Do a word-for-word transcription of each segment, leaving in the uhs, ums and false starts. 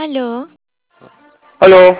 Aló, Aló,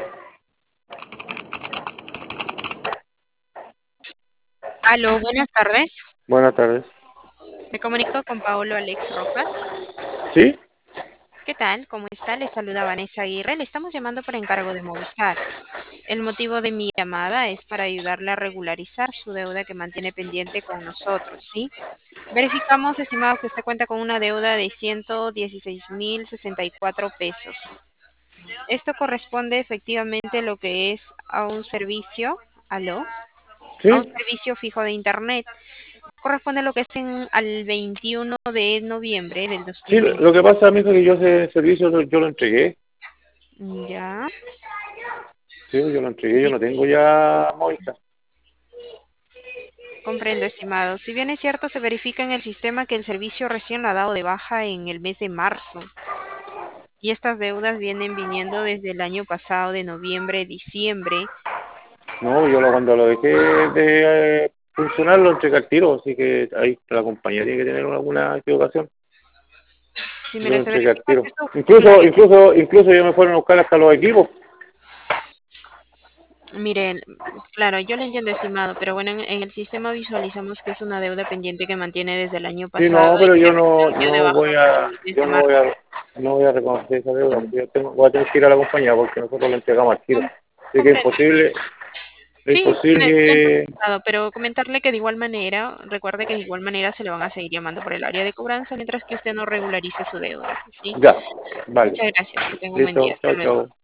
aló, buenas tardes. buenas tardes. Me comunico con Paolo Alex Rojas. ¿Sí? ¿Qué tal? ¿Cómo está? Le saluda Vanessa Aguirre. Le estamos llamando por encargo de Movistar. El motivo de mi llamada es para ayudarle a regularizar su deuda que mantiene pendiente con nosotros, ¿sí? Verificamos, estimado, que usted cuenta con una deuda de ciento dieciséis mil sesenta y cuatro pesos. Esto corresponde efectivamente a lo que es a un servicio, aló, a un ¿Sí? servicio fijo de Internet. Corresponde a lo que es en, al veintiuno de noviembre del Sí, lo que dos mil veinticuatro. pasa, mijo, es que yo ese servicio lo- yo lo entregué. Ya, Sí, yo lo entregué, yo bien, no tengo ya Movistar. comprendo, estimado. Si bien es cierto, se verifica en el sistema que el servicio recién lo ha dado de baja en el mes de marzo. Y estas deudas vienen viniendo desde el año pasado, de noviembre, diciembre. No, yo lo, cuando lo dejé de eh, funcionar lo entregué al tiro, así que ahí la compañía tiene que tener alguna equivocación. Si Yo lo mire, se entregué al verifica que tiro. esto, Incluso, claro, incluso, incluso ya me fueron a buscar hasta los equipos. mire, claro, yo le entiendo, estimado, pero bueno, en, en el sistema visualizamos que es una deuda pendiente que mantiene desde el año Sí, pasado no, y pero que yo recién no, dio de no baja voy por a, el mes yo de no voy marzo. a, no voy a reconocer esa deuda, porque yo tengo, voy a tener que ir a la compañía porque nosotros lo entregamos al tiro. Com- Así que es Comprendo. imposible, es Sí, imposible le, le entiendo, que, estimado, pero comentarle que de igual manera, recuerde que de igual manera se le van a seguir llamando por el área de cobranza mientras que usted no regularice su deuda, ¿sí? ya, vale. Muchas gracias, que tenga un buen día. Listo, Hasta chao, luego. chao.